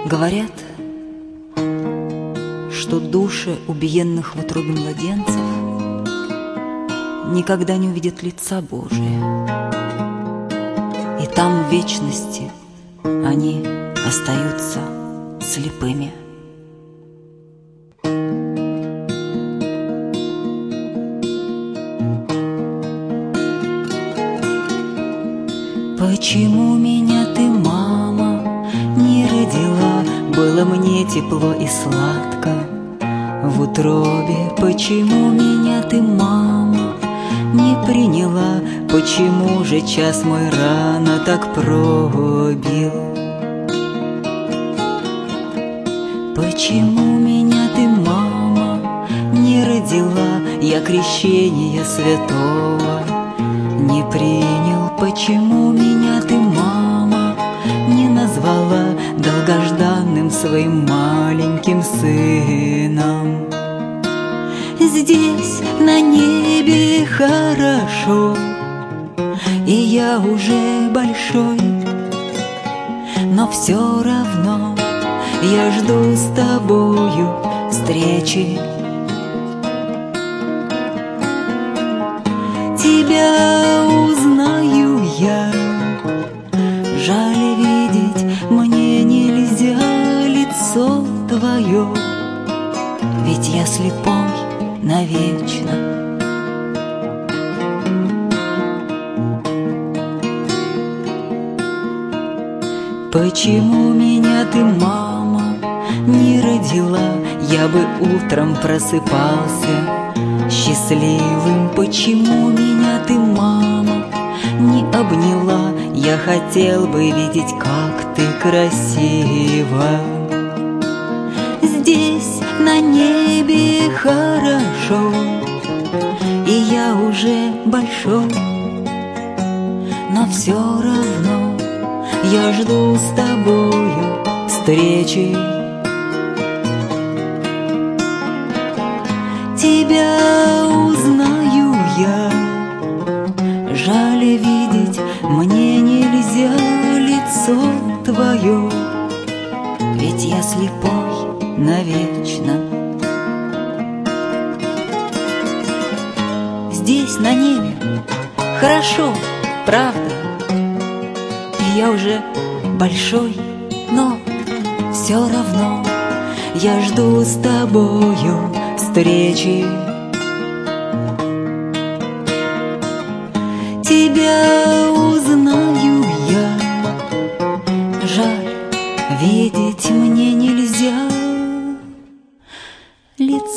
Говорят, что души убиенных в утробе младенцев никогда не увидят лица Божия, и там в вечности они остаются слепыми. Почему меня ты, мама, не родила? Было мне тепло и сладко в утробе. Почему меня ты, мама, не приняла? Почему же час мой рано так пробил? Почему меня ты, мама, не родила? Я крещения святого не принял. Почему меня ты, мама, не назвала долгожданным своим маленьким сыном? Здесь на небе хорошо, и я уже большой, но все равно я жду с тобою встречи. Тебя узнаю я, жаль видеть мне нельзя лицо твое, ведь я слепой навечно. Почему меня ты, мама, не родила? Я бы утром просыпался счастливым. Почему меня ты, мама, не обняла? Я хотел бы видеть, как ты красива. Здесь на небе хорошо, и я уже большой, но все равно я жду с тобою встречи. Тебя узнаю я, жаль видеть мне нельзя лицо твое, ведь я слепой навечно. Здесь на небе хорошо, правда, и я уже большой, но все равно я жду с тобою встречи. Тебя узнаю я, жаль видеть мне нельзя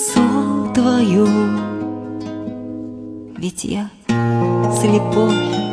лицо твое, ведь я слепой